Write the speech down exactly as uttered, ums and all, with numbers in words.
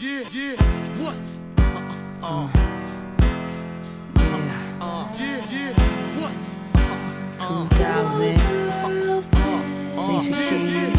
yeah, yeah, what? Uh, Yeah, uh, yeah, yeah, what? two thousand, Uh, uh, Alicia yeah, Keys. yeah,